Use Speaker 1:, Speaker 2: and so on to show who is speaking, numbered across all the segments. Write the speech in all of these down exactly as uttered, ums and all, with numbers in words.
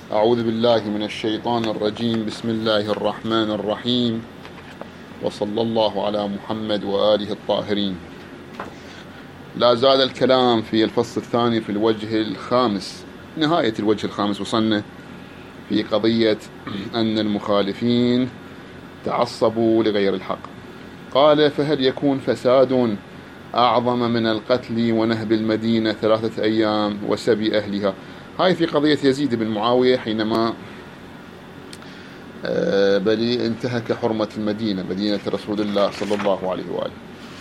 Speaker 1: أعوذ بالله من الشيطان الرجيم. بسم الله الرحمن الرحيم، وصلى الله على محمد وآله الطاهرين. لا زال الكلام في الفصل الثاني في الوجه الخامس، نهاية الوجه الخامس، وصلنا في قضية أن المخالفين تعصبوا لغير الحق. قال: فهل يكون فساد أعظم من القتل ونهب المدينة ثلاثة أيام وسبي أهلها؟ هاي في قضية يزيد بن معاوية حينما بلي انتهك حرمة المدينة، مدينة رسول الله صلى الله عليه وآله.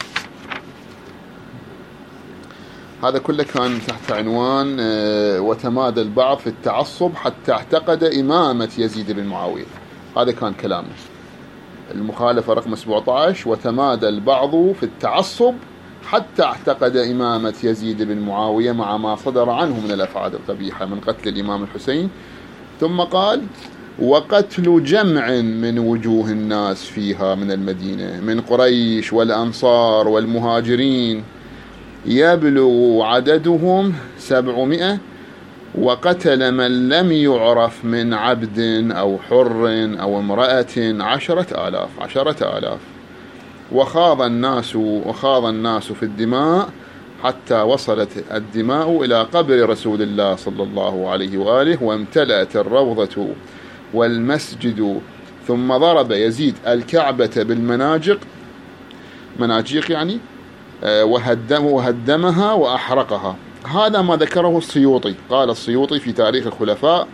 Speaker 1: هذا كله كان تحت عنوان وتمادى البعض في التعصب حتى اعتقد إمامة يزيد بن معاوية. هذا كان كلامه. المخالفة رقم سبعة عشر: وتمادى البعض في التعصب حتى اعتقد إمامة يزيد بن معاوية مع ما صدر عنه من الأفعال القبيحة من قتل الإمام الحسين. ثم قال: وقتل جمع من وجوه الناس فيها من المدينة من قريش والأنصار والمهاجرين يبلغ عددهم سبعمائة، وقتل من لم يعرف من عبد أو حر أو امرأة عشرة آلاف عشرة آلاف وخاض الناس وخاض الناس في الدماء حتى وصلت الدماء إلى قبر رسول الله صلى الله عليه وآله، وامتلأت الروضة والمسجد. ثم ضرب يزيد الكعبة بالمناجق، مناجيق يعني، وهدم وهدمها وأحرقها. هذا ما ذكره السيوطي. قال السيوطي في تاريخ الخلفاء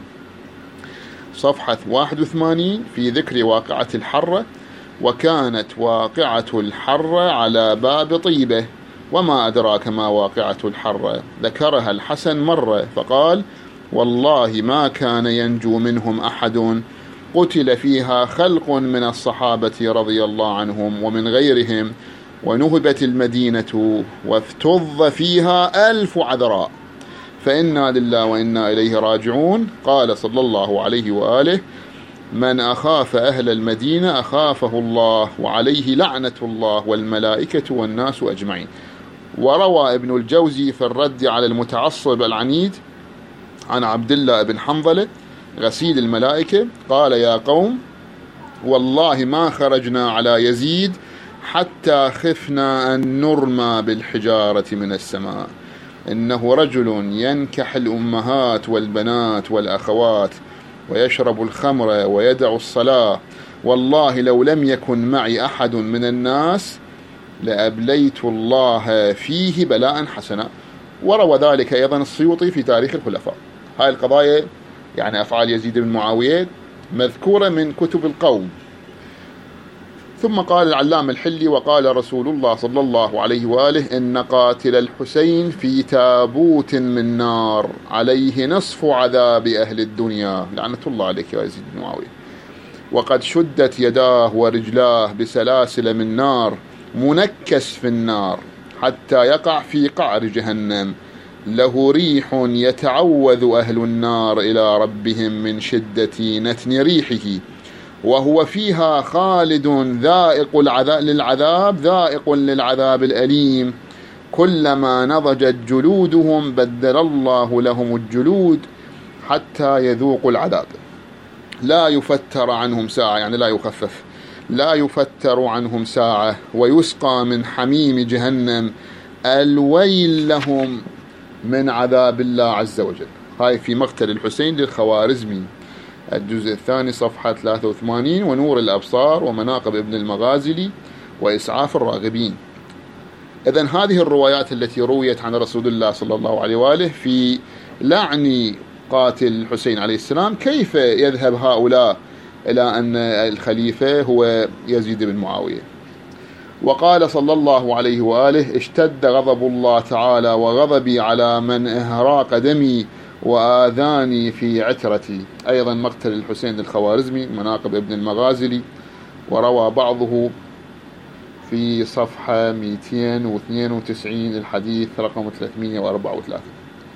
Speaker 1: صفحة واحد وثمانين في ذكر واقعة الحرة: وكانت واقعة الحرة على باب طيبة، وما أدراك ما واقعة الحرة. ذكرها الحسن مرة فقال: والله ما كان ينجو منهم أحد، قتل فيها خلق من الصحابة رضي الله عنهم ومن غيرهم، ونهبت المدينة وافتض فيها ألف عذراء، فإنا لله وإنا إليه راجعون. قال صلى الله عليه وآله: من أخاف أهل المدينة أخافه الله، وعليه لعنة الله والملائكة والناس أجمعين. وروى ابن الجوزي في الرد على المتعصب العنيد عن عبد الله بن حنظلة غسيل الملائكة قال: يا قوم، والله ما خرجنا على يزيد حتى خفنا أن نرمى بالحجارة من السماء، إنه رجل ينكح الأمهات والبنات والأخوات ويشرب الخمر ويدع الصلاة، والله لو لم يكن معي أحد من الناس لأبليت الله فيه بلاء حسنا. وروى ذلك أيضا السيوطي في تاريخ الخلفاء. هاي القضايا يعني أفعال يزيد بن معاوية مذكورة من كتب القوم. ثم قال العلامة الحلي: وقال رسول الله صلى الله عليه وآله: إن قاتل الحسين في تابوت من نار عليه نصف عذاب أهل الدنيا، لعنة الله عليك يا يزيد بن معاوية، وقد شدت يداه ورجلاه بسلاسل من نار، منكس في النار حتى يقع في قعر جهنم، له ريح يتعوذ أهل النار إلى ربهم من شدة نتن ريحه، وهو فيها خالد ذائق العذاب للعذاب ذائق للعذاب الأليم، كلما نضجت جلودهم بدل الله لهم الجلود حتى يذوقوا العذاب، لا يفتر عنهم ساعة، يعني لا يخفف، لا يفتر عنهم ساعة، ويسقى من حميم جهنم، الويل لهم من عذاب الله عز وجل. هاي في مقتل الحسين للخوارزمي، الجزء الثاني صفحة ثلاثة وثمانين، ونور الأبصار ومناقب ابن المغازلي وإسعاف الراغبين. إذن هذه الروايات التي رويت عن رسول الله صلى الله عليه وآله في لعن قاتل الحسين عليه السلام، كيف يذهب هؤلاء إلى أن الخليفة هو يزيد بن معاوية؟ وقال صلى الله عليه وآله: اشتد غضب الله تعالى وغضبي على من اهراق دمي وآذاني في عترتي. أيضا مقتل الحسين الخوارزمي، مناقب ابن المغازلي، وروى بعضه في صفحة مئتين واثنين وتسعين الحديث رقم ثلاثمائة وأربعة وثلاثين.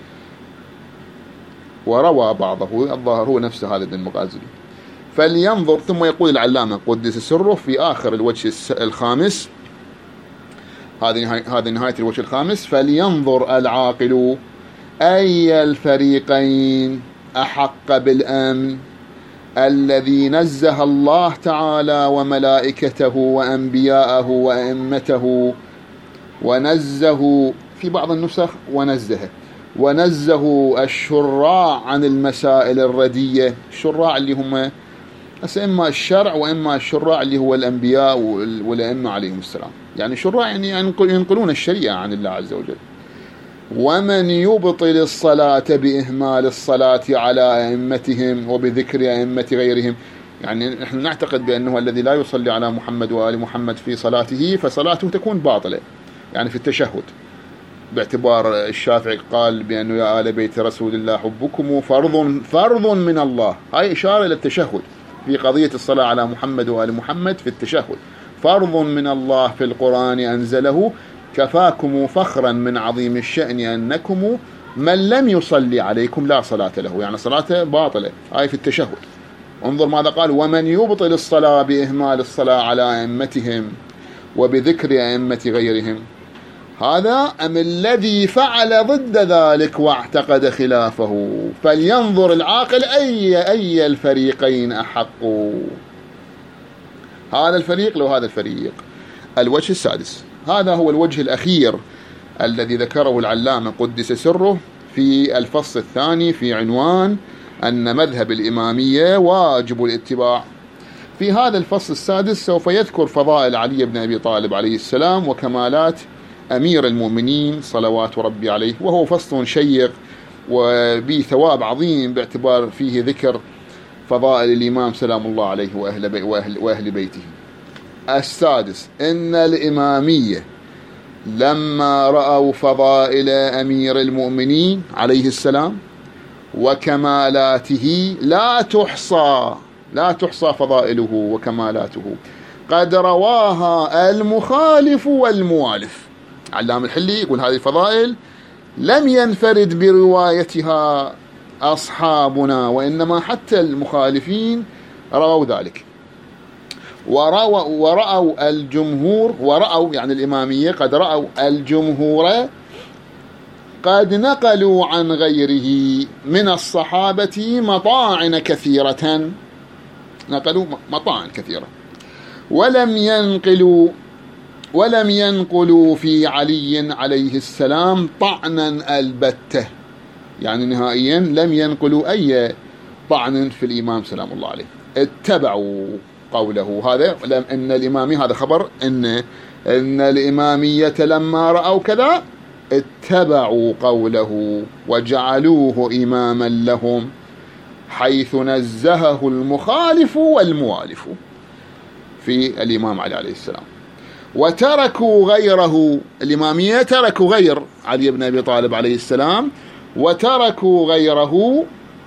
Speaker 1: وروى بعضه الظاهر هو نفس هذا ابن المغازلي. فلينظر. ثم يقول العلامة قدس سره في آخر الوجه الخامس، هذه هذه نهاية الوجه الخامس: فلينظر العاقل أي الفريقين أحق بالأمن الذي نزه الله تعالى وملائكته وأنبياءه وأئمته، ونزه في بعض النسخ ونزه ونزه الشراع عن المسائل الردية. الشراع اللي هم إما الشرع وإما الشراع اللي هو الأنبياء والأئمة عليهم السلام، يعني شراع يعني ينقلون الشريعة عن الله عز وجل. ومن يبطل الصلاة بإهمال الصلاة على أئمتهم وبذكر أئمة غيرهم، يعني نحن نعتقد بأنه الذي لا يصلي على محمد وآل محمد في صلاته فصلاته تكون باطلة، يعني في التشهد، باعتبار الشافعي قال بأنه يا آل بيت رسول الله حبكم فرض فرض من الله. هاي إشارة إلى التشهد في قضية الصلاة على محمد وآل محمد في التشهد. فرض من الله في القرآن أنزله كفاكم فخرا من عظيم الشأن أنكم من لم يصلي عليكم لا صلاة له، يعني صلاته باطلة. هاي في التشهد. انظر ماذا قال: ومن يبطل الصلاة بإهمال الصلاة على أئمتهم وبذكر أئمة غيرهم، هذا أم الذي فعل ضد ذلك واعتقد خلافه، فلينظر العاقل أي أي الفريقين أحق. هذا الفريق لو هذا الفريق. الوجه السادس، هذا هو الوجه الأخير الذي ذكره العلامة قدس سره في الفصل الثاني في عنوان أن مذهب الإمامية واجب الاتباع. في هذا الفصل السادس سوف يذكر فضائل علي بن أبي طالب عليه السلام وكمالات أمير المؤمنين صلوات ربي عليه، وهو فصل شيق وبه ثواب عظيم باعتبار فيه ذكر فضائل الإمام سلام الله عليه وأهل, بي وأهل, وأهل بيته. السادس، إن الإمامية لما رأوا فضائل أمير المؤمنين عليه السلام وكمالاته لا تحصى لا تحصى فضائله وكمالاته، قد رواها المخالف والموالف. علام الحلي يقول هذه الفضائل لم ينفرد بروايتها أصحابنا، وإنما حتى المخالفين رووا ذلك. ورأوا, ورأوا الجمهور ورأوا يعني الإمامية قد رأوا الجمهور قد نقلوا عن غيره من الصحابة مطاعن كثيرة، نقلوا مطاعن كثيرة، ولم ينقلوا ولم ينقلوا في علي عليه السلام طعنا البتة، يعني نهائيا لم ينقلوا أي طعن في الإمام سلام الله عليه. اتبعوا قوله. هذا إن الإمامية، هذا خبر إن إن الإمامية لما رأوا كذا اتبعوا قوله وجعلوه إماما لهم، حيث نزهه المخالف والموالف في الإمام علي عليه السلام. وتركوا غيره، الإمامية تركوا غير علي بن أبي طالب عليه السلام، وتركوا غيره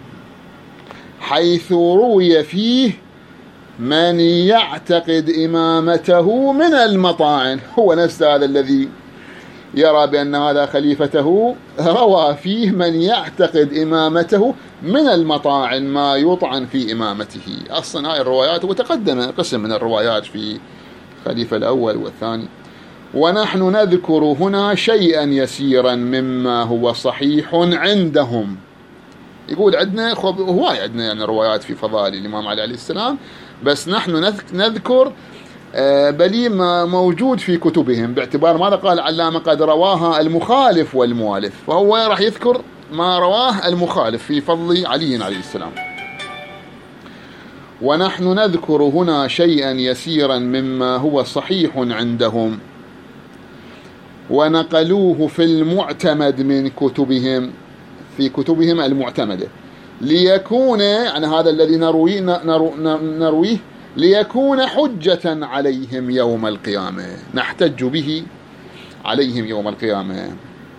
Speaker 1: حيث روي فيه من يعتقد إمامته من المطاعن. هو نفس هذا الذي يرى بأن هذا خليفته روى فيه من يعتقد إمامته من المطاعن ما يطعن في إمامته. أصلا هاي الروايات وتقدم قسم من الروايات في خليفة الأول والثاني. ونحن نذكر هنا شيئا يسيرا مما هو صحيح عندهم. يقول عندنا هواي عندنا يعني روايات في فضائل الإمام علي عليه السلام، بس نحن نذكر بلي ما موجود في كتبهم، باعتبار ماذا قال العلامة قد رواها المخالف والموالف، فهو راح يذكر ما رواه المخالف في فضل علي عليه السلام. ونحن نذكر هنا شيئا يسيرا مما هو صحيح عندهم ونقلوه في المعتمد من كتبهم، في كتبهم المعتمدة، ليكون يعني هذا الذي نرويه, نرويه ليكون حجة عليهم يوم القيامة، نحتج به عليهم يوم القيامة.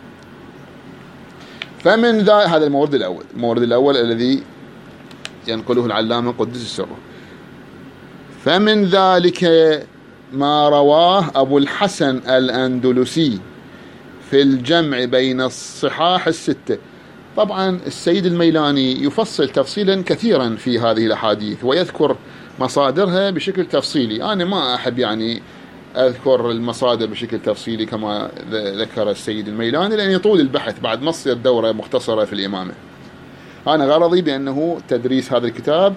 Speaker 1: فمن ذا هذا المورد الأول، المورد الأول الذي ينقله العلامة قدس سره. فمن ذلك ما رواه أبو الحسن الأندلسي في الجمع بين الصحاح الستة. طبعا السيد الميلاني يفصل تفصيلا كثيرا في هذه الأحاديث ويذكر مصادرها بشكل تفصيلي. أنا ما أحب يعني أذكر المصادر بشكل تفصيلي كما ذكر السيد الميلاني، لأن يطول البحث بعد ما تصير دورة مختصرة في الإمامة. أنا غرضي بأنه تدريس هذا الكتاب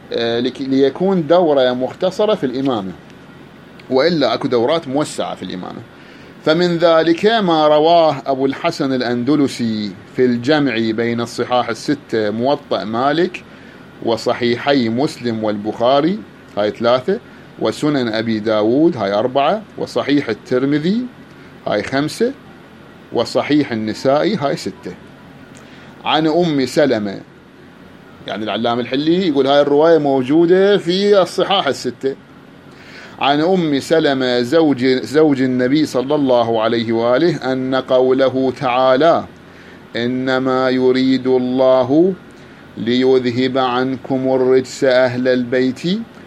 Speaker 1: ليكون دورة مختصرة في الإمامة، وإلا أكو دورات موسعة في الإمامة. فمن ذلك ما رواه أبو الحسن الأندلسي في الجمع بين الصحاح الستة، موطأ مالك وصحيحي مسلم والبخاري، هاي ثلاثة، وسنن أبي داود، هاي أربعة، وصحيح الترمذي، هاي خمسة، وصحيح النسائي، هاي ستة. عن أم سلمة، يعني العلامة الحلي يقول هاي الرواية موجودة في الصحاح الستة. عن أم سلمة زوج, زوج النبي صلى الله عليه وآله أن قوله تعالى إنما يريد الله ليذهب عنكم الرجس أهل البيت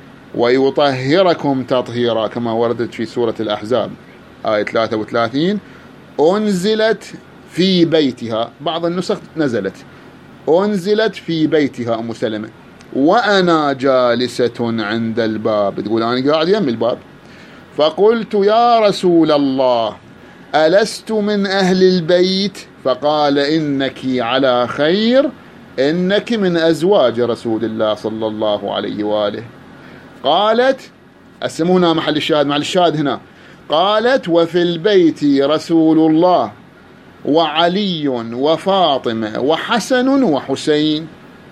Speaker 1: ويطهركم تطهيرا، كما وردت في سورة الأحزاب آية ثلاثة وثلاثين، أنزلت في بيتها، بعض النسخ نزلت أنزلت في بيتها أم سلمة وأنا جالسة عند الباب، تقول أنا قاعد يم الباب، فقلت يا رسول الله ألست من أهل البيت؟ فقال إنك على خير، إنك من أزواج رسول الله صلى الله عليه وآله. قالت، أسمونا محل الشاهد، محل الشاهد هنا، قالت وفي البيت رسول الله وعلي وفاطمة وحسن وحسين،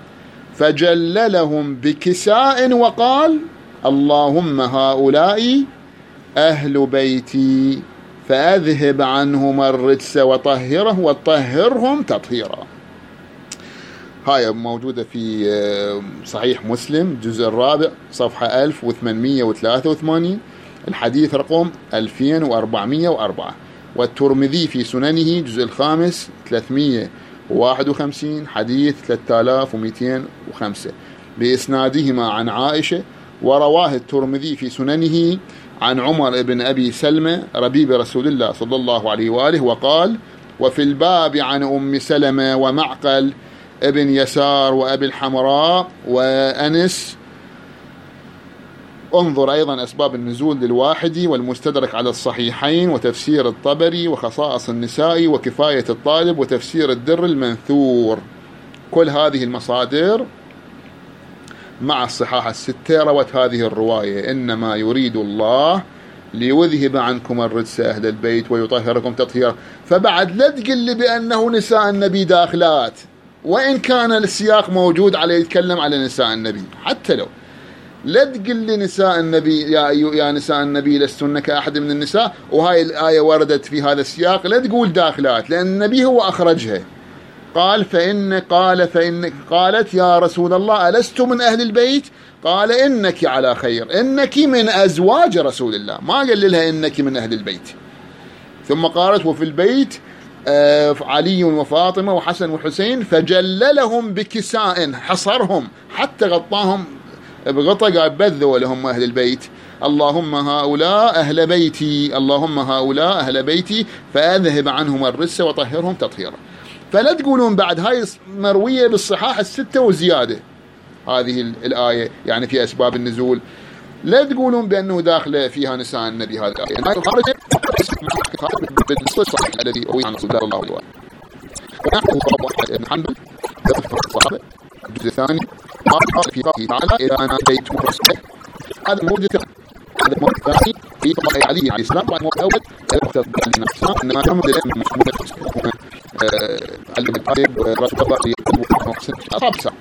Speaker 1: فجللهم بكساء وقال اللهم هؤلاء أهل بيتي فأذهب عنهم الرجس وطهره وطهرهم تطهيرا. هاي موجودة في صحيح مسلم جزء الرابع صفحة ألف وثمانمئة وثلاثة وثمانين، الحديث رقم ألفين وأربعمئة وأربعة، والترمذي في سننه جزء الخامس ثلاثمئة وواحد وخمسين، حديث ثلاثة آلاف ومئتين وخمسة بإسنادهما عن عائشة. ورواه الترمذي في سننه عن عمر بن أبي سلمة ربيب رسول الله صلى الله عليه وآله، وقال وفي الباب عن أم سلمة ومعقل ابن يسار وأبي الحمراء وأنس. انظر أيضا أسباب النزول للواحد والمستدرك على الصحيحين وتفسير الطبري وخصائص النساء وكفاية الطالب وتفسير الدر المنثور. كل هذه المصادر مع الصحاح الستة روت هذه الرواية إنما يريد الله ليذهب عنكم الرجس أهل البيت ويطهركم تطهيرا. فبعد لا تقل لي بأنه نساء النبي داخلات، وإن كان السياق موجود على يتكلم على نساء النبي، حتى لو لا تقل لي نساء النبي يا يا نساء النبي لستن كأحد من النساء، وهاي الآية وردت في هذا السياق، لا تقول داخلات، لأن النبي هو أخرجها. قال فإن قال فإن قالت يا رسول الله ألست من أهل البيت؟ قال إنك على خير، إنك من أزواج رسول الله، ما قال لها إنك من أهل البيت. ثم قالت وفي البيت علي وفاطمة وحسن وحسين، فجللهم بكساء، حصرهم حتى غطاهم بغطى، قال بذوا لهم أهل البيت، اللهم هؤلاء أهل بيتي، اللهم هؤلاء أهل بيتي فأذهب عنهم الرجس وطهرهم تطهيرا. فلا تقولون بعد هاي مروية بالصحاح الستة وزيادة هذه الآية، يعني في أسباب النزول، لا تقولون بأنه داخل فيها نساء النبي هذه الآية، يعني خارج بالصحيح الذي روي عن رسول الله عليه وآله. ونحن طلب أحمد بن حنبل في الصحابة الجزء الثاني قال في قوله تعالى إذا أنا أتيت مرسله، هذا موجود هذا الموضوع الثاني في قضاء علي عليه السلام، بعد الموضوع الأول السلام إنما نمد العلم المسلمين علم الطالب ورتبط أصاب الساعة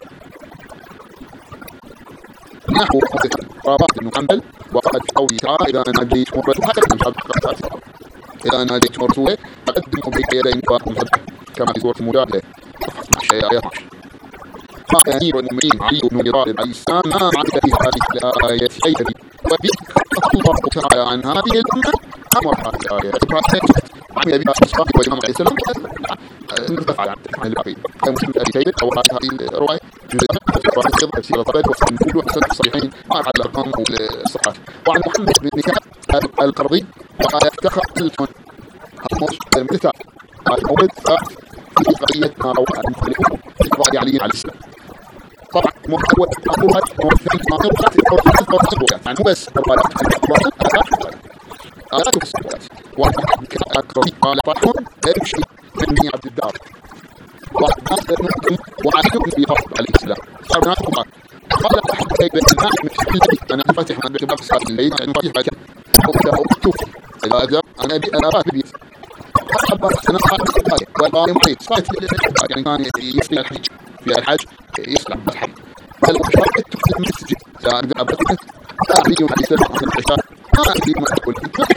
Speaker 1: نحو قرابات بن حنبل. وقد في قوله تعالى إذا ناديت مرسله، إذا ناديت مرسله فقدموا بين يدي نفاقكم كما في سورة المجادلة صفحة آية اثنا عشر. قال أمير المؤمنين علي بن أبي طالب عليه السلام ما عرف في هذه الآية أي كذب، وذكر الله تعالى عن هذه الأمة أمر هذه الآية عمل بها أصحابه وجماعة عليه السلام ارتفع عن البعيد. كان مسلم أبي شيبة أو هذه الرواية جزء من تفسير الطبري وسنن وحسن الصحيحين مع الأرقام والصحات. وعن محمد بن كعب القرظي وقال افتخر سلطان هموش المثال المولد في قضية ما روى المخالفون في قضاء علي عليه السلام. طبعا محمد أقوها ومثل ما قلت يعني مو بس آيات الصفات. وعن محمد بن كعب القرظي قال طاحون يمشي من بني عبد الدار وعاتبني في رفض عليه السلام صار ناس كبار قال أحد كيف أنا فاتح من باعتبار صلاة الليل أنا فاتح بعد أو أشوف إذا أجاب أنا أبي أنا راتب بيت أحب أنا صلاة والله محيط صلاة يعني كان يصلي الحج في الحج يصلي بالحج بل وشرط في المسجد كان قبل أهلي وحديث العشاء ما أدري ما أقول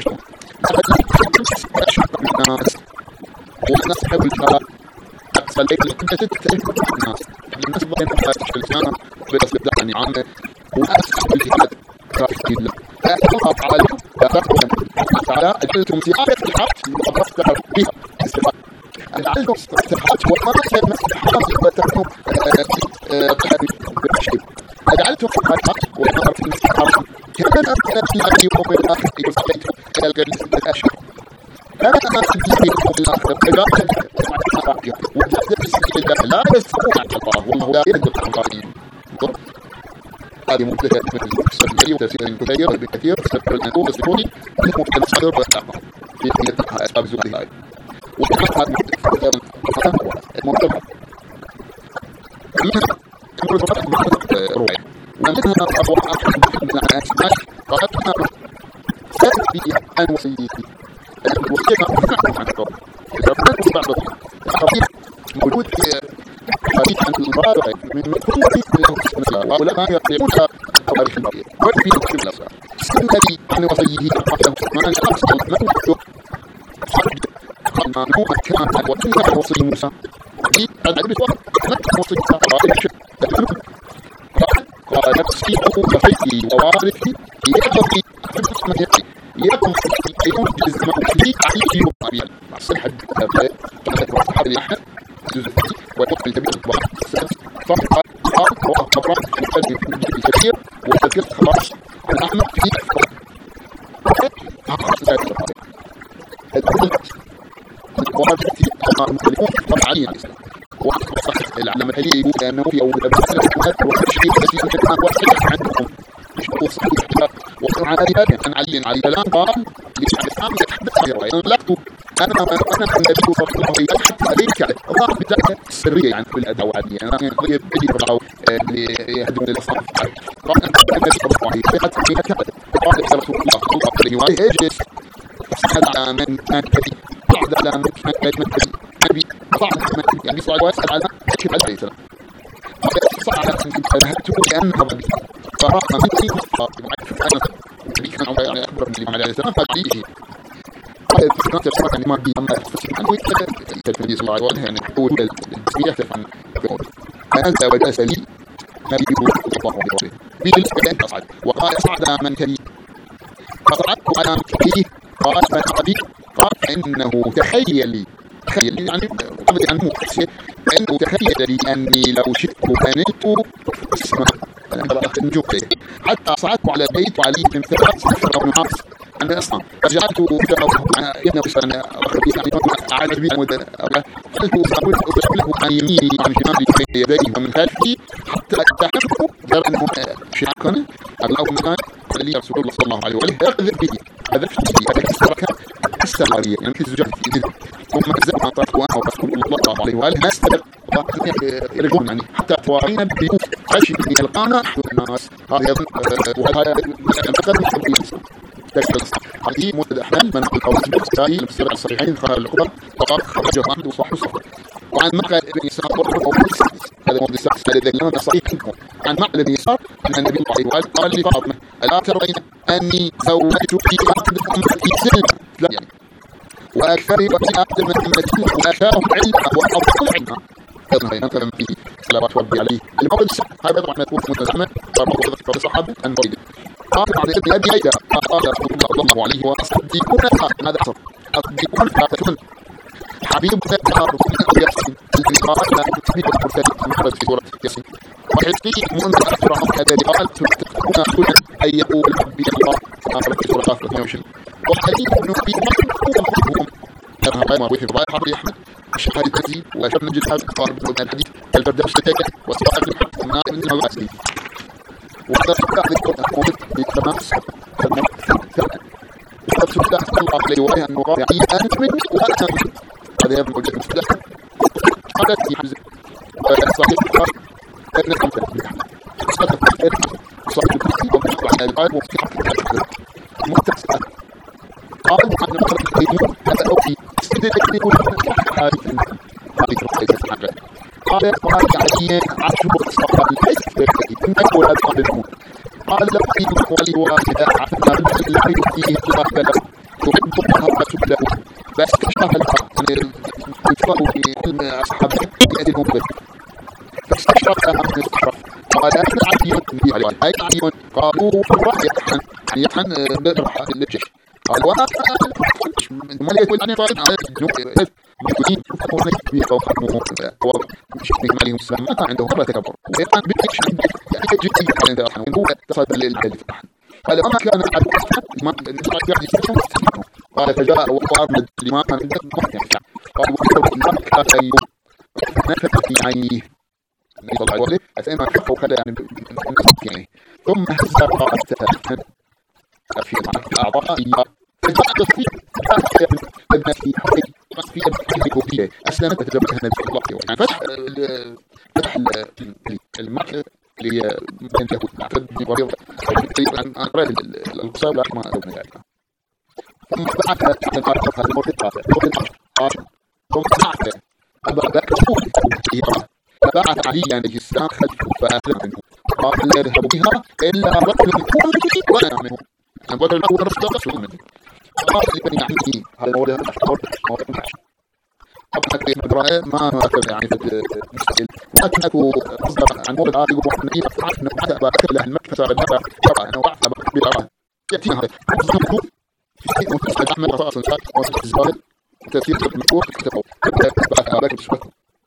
Speaker 1: الناس والناس تحب الجهاد صليت كنت تتعلم الناس الناس بين في الجامعة بس بدأ يعني عامة وأسف الجهاد كافي الله الله تعالى تعالى أجلتم زيادة الحق وأضفتها بها استفادة أجلتم استفادة وما كان استفادة وتكون بالشيء أجعلتم الحق وما في الاستفادة كان أبدا في أبي وفي الآخر يصليت إلى الجلسة الأشياء أنا ما أدري في الآخر إذا وجدت بسبيل الله لا يستطيع الله والله لا يهدي الظالمين هذه مبتدأ مثل السبيل وتفسير كثير بكثير تفسير المنقول السكوني نحن في المصادر والأعمال في قيادة أسباب زوج الآية وهذا المنطقة منها كمل فقط رواية ومنها أبواب أحد من الأسماء قالت لنا سأبي عن وصيتي وكيف أفعل عن القول إذا كنت بعض الخطيب موجود حديث عن المرارة من كل حديث هؤلاء ما يقيمونها تاريخ البقية وفي نفس الأسرار الذي عن وصيه قاله ما نشأت الموت قال هو كان وكان وصي موسى في العدد وقت نفس وصي قال قال نفسي أخوك فيكي ووارثي يقضي حفظ من يقضي يقضي ينجز موتي عليه وقابيل صحة الكتاب كانت وصحة لأحد ويقضي الجميع فقط قال هو خبر مقدم كثير وتذكرت خلاص الأحمد في أخذ ذلك الخبر الوارثي المختلفون طبعاً الإسلام وصحة العلامة هي يقول أنه في أول أبسلة وتشكيل التي تجمع واحدة عندكم مش تقول صحيح وقال عن هذه عن علي علي كلام قال لشعب الإسلام يتحدث عن الرواية أنا لقته أنا أنا النبي صلى الله عليه وسلم حتى عليك عليه الله بتاعك السرية يعني في الأداء وعادية أنا يعني بدي برضه اللي يهدون الإسلام قال أنا النبي صلى الله عليه وسلم حتى فيها كذا قال رسول الله صلى الله عليه وسلم اجلس صعد على من كان كذب صعد على من كان كذب نبي صعد من يعني صعد واسأل على كيف عليه السلام صعد فذهبته لأنه ربي فرأى مني فاطمة أنا النبي كان يعني أكبر من الإمام عليه السلام فعليه قال كانت تفسير عن ما بي أما تفسير عنه يتكلم النبي صلى الله عليه وسلم يعني هو التسمية يختلف عن فأنت وجلس لي نبي صلى الله عليه وسلم بجلس بأن تصعد وقال صعد من كريم فصعدت على مكتبه قال ما أبي قال فإنه تخيل لي تخيل يعني قبل أن مكتسب فإنه تخيل لي أني لو شئت بنيت اسمه حتى صعدت على البيت وعليه من ثلاث صفر ونحاس عن الإسلام فجعلت ابن وسلم أعاد بي المدى قلت أقول له عن يميني عن شمالي بين يديه ومن خلفي حتى أتحفظ جرى أنه شعكنا أبلغ مكان لي رسول الله صلى الله عليه وسلم أخذ به أذفت به أكسرك السرية يعني في زجاجة ثم أزلنا طرق وأنا ورسول الله صلى الله عليه وسلم نستمر يرجون يعني حتى توارينا بيوت عشي من القانا الناس هذا وهذا المثل محبوب هذه مدة أحلام من القوس الثاني المسير الصحيحين خلال القبر فقط خرجه عنه صح صح وعن مقال ابن يسار هذا موضوع السادس الذي لنا صحيح عن مقال ابن يسار أن النبي صلى الله عليه وسلم قال لفاطمة ألا ترين أني زوجتك أقدم أمتي سلمة لا يعني وأكثر وفي أقدم أمتي وأشارهم علما وأفضل علما أيضا هنا كلام فيه صلوات ربي عليه الموضوع السادس هذا طبعا مذكور في متزمن فالموضوع ذكر الصحابة أن بريد قال بعد ابن أبي عيدة قال رسول الله صلى الله عليه وسلم أصدقون هذا أصدق أصدقون فاتكون حبيب ذات ياسين الإنقاذ لا تثبيت المرسل المخرج في سورة ياسين وحزقي منذ أكثر من هذا قال تكون كل أن يقول ربي الله آخر في سورة آخر اثنين وعشرين وحديث ابن أبي مكتوب كما قال مروي في رواية حرب أحمد الشهادة التي وشرنا نجد هذا قال بن الحديث الفردوس التكة وصراحة الحق من ابن الغاسلي وهذا فتاح للقرآن للتمام وقد فتاح الله عليه وآله أنه قال يعني أنت مني وأنا مني هذا يبنى وجه مفتاح هذا في حزب قال قال علي عشر صفات الحسب إنك ولا تقبلون قال لقد قال واحدة عفنا لا يؤتيه الله بلا تحب الله فتبله بس كشف لها يفرقوا في علم أصحاب يأتيهم به فاستشرف لها من استشرف قال أين علي أين علي قالوا راح يطحن يطحن بالرحى للجيش قال وأنا ما لقيت ولا طالب على الجنوب موجودين يكون كبير أو خدمه ومش عليهم السلام ما كان عنده مرة تكبر وكان بيكش يعني جدي عند الرحمن هو تصدر للحديث الرحمن قال وما كان أحد ما يعني قال فجاء وقارن لما كان عنده قال وما كان يوم ما كان في عينيه النبي صلى الله عليه وسلم أسألنا شخصه كذا يعني ثم هز رأسه في أعضائه فجاء في ابن في في ابن أسلمت تجربتها النبي صلى الله عليه وسلم فتح فتح المرحلة اللي كانت يهود معتد بن أنا قرأت القصائد لكن ما أدونا ذلك ثم بعث على الأرض هذا المرتقى ثم بعث أبا بكر فبعث علي عليه السلام خلفه فأسلم منه قال لا يذهب بها إلا رجل يكون ولا منه أن بدل له ورسل رسول منه قال لبني عمه هذا المورد المورد المحشر طبعا كيف مدرعه ما أكد يعني في المستقل لكن أكو أصدر عن مورد عادي وروح النبي أفتعرف أنه حتى أبا أكد له المكة فسار النبع ترى أنه وعد أبا أكد بالأراه يأتينا هذا أصدر في أحمد رفاص الفات وصف الزبال وتأثير المكوح تكتبه أبا أكد بسبته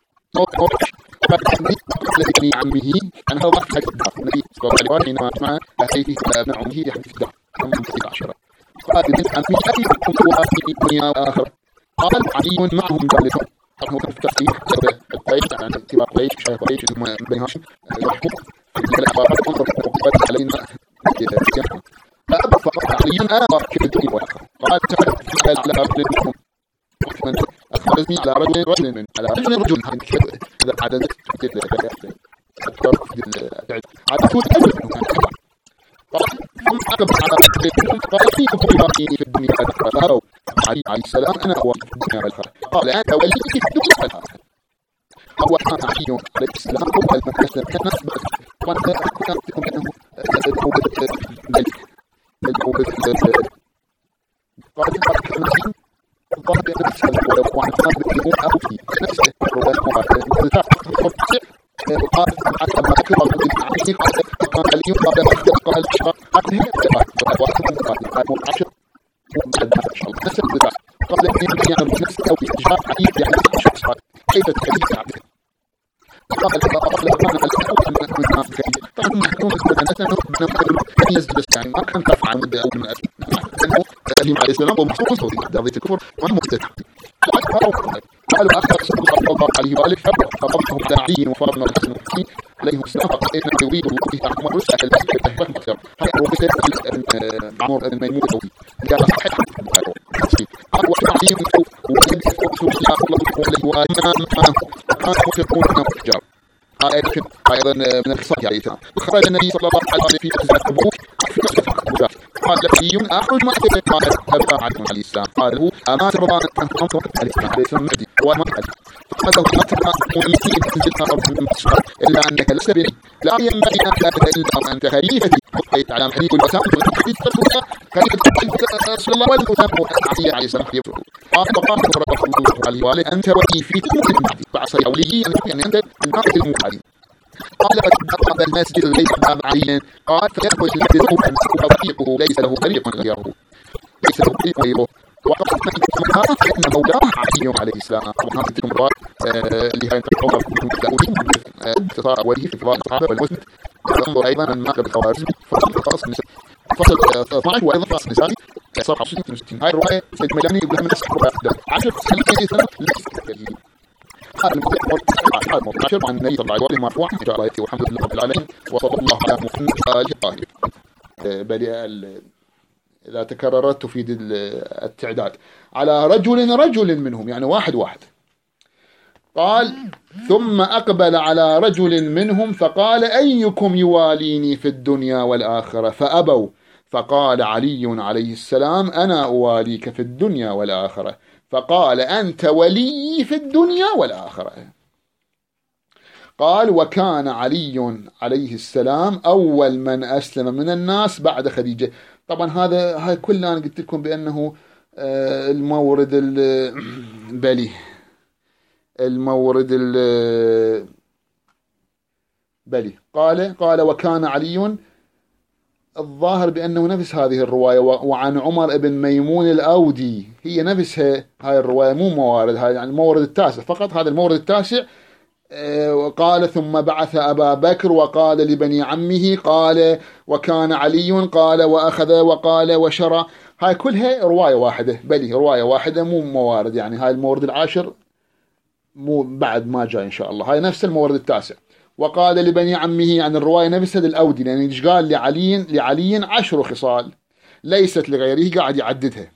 Speaker 1: لابن عمه أنه ضحك الدار النبي صلى الله عليه وسلم حينما أسمع أخيه ابن عمه يحدث في الدار ثم في عشرة قال ابن عمه أيكم هو في الدنيا وآخرة قال علي معهم جالسون طبعا كان في التفسير قريش عن اتباع قريش شيخ قريش ثم بني هاشم يحكم الأخبار انظر وقد علينا فأبى فقط علي أنا في الدنيا والآخرة قال تعالى على رجل منهم أخبرني على رجل رجل من على رجل رجل إذا عددت كتير أكثر عدد شو تقول ثم أقبل على رجل قال فيكم في الدنيا والآخرة علي عليه السلام أنا هو في الدنيا والآخرة قال أنت وليك في الدنيا والآخرة هو كان علي عليه السلام هو المكاسب كان نسبة وأنا أعتقد أنه ملك ملك قال قال بنفس الولد وعن قال بيقول أبوكي نفس الولد وقال قال حتى ما ذكر الرجل عليه قال علي قال قال قال هي قال واحد قال قال عشر وبعد ما شاء الله نفس البتاع قال إن يعني نفس أو إجراء علي يعني شخص كيف تحديث عبده قال قال لما الأول من الناس طبعا محكوم أنه من يزدس يعني ما كان تفعل من أول من أنه الإمام عليه السلام ومحفوظ صوتي دعوة الكفر ما مفتتح قالوا أخذ صدق الله عليه وآله فقبضهم إلى علي وفرضنا الحسن المحسن عليه السلام فقال إنه يريد الله عمر رسالة التي تحبه مكتر هذا روبسة عمر بن ميمون الأوفي قال صحيح قال وعلي وقد رسول الله صلى الله عليه وآله كان مشركون من الحجار أيضا من الخصائص عليه السلام خرج النبي صلى الله عليه وسلم في غزوة تبوك قال لقي أخرج ما قال أبا عليه السلام قال له أما ترضى أن تنصر عليه السلام عليه السلام مهدي وما قال قال له ما ترضى أمتي أن تنزل أرض من المستشفى إلا أنك لست بني لا ينبغي أن تأتي إلا أنت خليفتي بقيت على محليك والوسام وحديث رسول الله خليفة رسول الله والوسام عليه عليه السلام قال فقال رسول الله عليه وآله أنت ولي في كل بعد بعصي أولي يعني أنت الناقد المقالي قال فقد المسجد ليس باب علي قال فيخرج المسجد وطريقه ليس له طريق غيره ليس له طريق غيره وقد مكان فإن مولاه علي عليه السلام طبعا هذه الأمراض اللي هي تتطور من التأويل انتصار أوليه في فضاء الصحابة والمسند انظر أيضا أن ماكب الخوارزمي فصل خاص فصل اثنا عشر وأيضا فصل نسائي صفحة ستة وستين هاي الرواية سيد مجاني يقول من السحر عشر سنين سنة هذا الموضوع عشر عن النبي صلى الله عليه وسلم مرفوعا إن شاء الله يأتي والحمد لله رب العالمين وصلى الله على محمد وآله الطاهرين. بل إذا تكررت تفيد التعداد على رجل رجل منهم يعني واحد واحد قال ثم أقبل على رجل منهم فقال أيكم يواليني في الدنيا والآخرة فأبوا، فقال علي عليه السلام أنا أواليك في الدنيا والآخرة، فقال أنت ولي في الدنيا والآخرة. قال وكان علي عليه السلام أول من أسلم من الناس بعد خديجة. طبعا هذا هاي كلنا أنا قلت لكم بأنه المورد البلي المورد البلي قال قال وكان علي، الظاهر بأنه نفس هذه الرواية، وعن عمر بن ميمون الأودي هي نفسها هاي الرواية، مو موارد هاي، يعني المورد التاسع فقط، هذا المورد التاسع. وقال ثم بعث أبا بكر وقال لبني عمه، قال وكان علي، قال وأخذ وقال وشرى. هاي كلها رواية واحدة، بلي رواية واحدة مو موارد، يعني هاي المورد العاشر مو بعد ما جاء إن شاء الله، هاي نفس المورد التاسع. وقال لبني عمه عن الرواية نفسها للأودي، لأن يعني قال لعلي لعلي عشر خصال ليست لغيره، قاعد يعددها.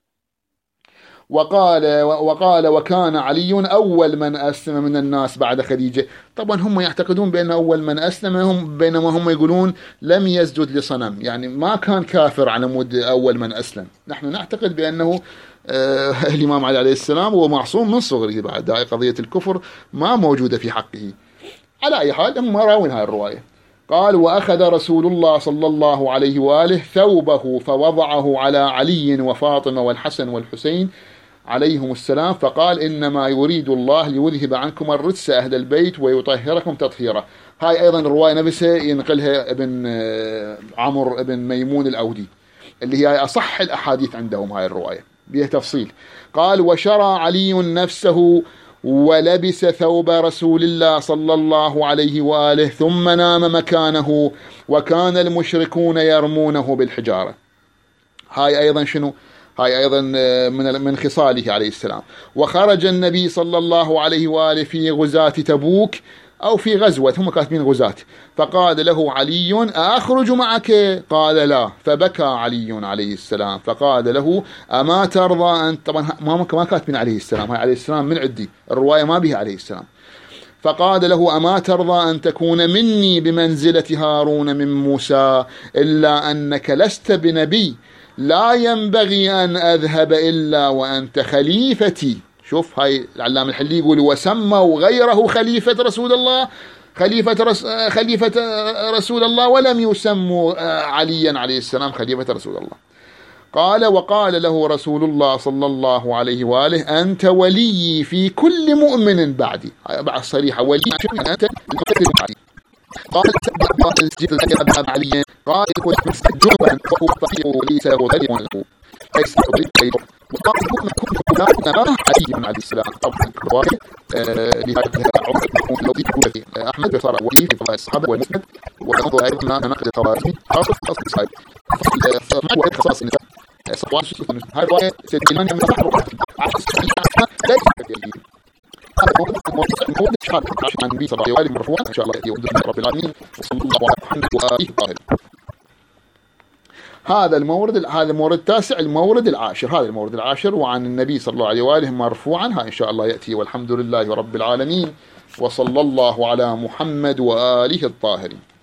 Speaker 1: وقال وقال وكان علي أول من أسلم من الناس بعد خديجة. طبعا هم يعتقدون بأن أول من أسلم هم، بينما هم يقولون لم يسجد لصنم، يعني ما كان كافر على مود أول من أسلم. نحن نعتقد بأنه آه الإمام علي عليه السلام هو معصوم من صغره، بعد هاي قضية الكفر ما موجودة في حقه. على أي حال هم راوين هاي الرواية. قال وأخذ رسول الله صلى الله عليه وآله ثوبه فوضعه على علي وفاطمة والحسن والحسين عليهم السلام، فقال إنما يريد الله ليذهب عنكم الرجس أهل البيت ويطهركم تطهيرا. هاي أيضا الرواية نفسها ينقلها ابن عمرو ابن ميمون الأودي، اللي هي أصح الأحاديث عندهم هاي الرواية بها تفصيل. قال وشرى علي نفسه ولبس ثوب رسول الله صلى الله عليه وآله ثم نام مكانه، وكان المشركون يرمونه بالحجارة. هاي أيضا شنو؟ هاي أيضا من من خصاله عليه السلام. وخرج النبي صلى الله عليه وآله في غزاة تبوك أو في غزوة، هم كاتبين غزاة، فقال له علي أخرج معك؟ قال لا، فبكى علي عليه السلام، فقال له أما ترضى أن، طبعا ما كاتبين عليه السلام، هاي عليه السلام من عندي الرواية ما بها عليه السلام. فقال له أما ترضى أن تكون مني بمنزلة هارون من موسى، إلا أنك لست بنبي، لا ينبغي أن أذهب إلا وأنت خليفتي. شوف هاي العلامة الحلي يقول وسموا غيره خليفة رسول الله، خليفة رس خليفة رسول الله، ولم يسموا عليا عليه السلام خليفة رسول الله. قال وقال له رسول الله صلى الله عليه وآله أنت ولي في كل مؤمن بعدي. بعد صريحة ولي أنت بعدي. قال الجد أبا علي قال يكون جوبا وهو فقير ليس غير له ليس غير، وقال يكون كنا علي عليه السلام. طبعا الرواية لهذا عمر بن الذي أحمد بصار ولي في الصحابة والمسند، وننظر أيضا أن نقد الطوارئ خاصة في أصل الصحابة ما هو خصاص النساء صوان شوف هاي الرواية سيد الإمام من صحابة ليس كذلك. عن النبي صلى الله عليه وسلم مرفوعا ان شاء الله ياتي رب العالمين صلى الله عليه وسلم واله الطاهر. هذا المورد، هذا المورد التاسع. المورد العاشر، هذا المورد العاشر وعن النبي صلى الله عليه واله مرفوعا، ها ان شاء الله ياتي. والحمد لله رب العالمين، وصلى الله على محمد واله الطاهرين.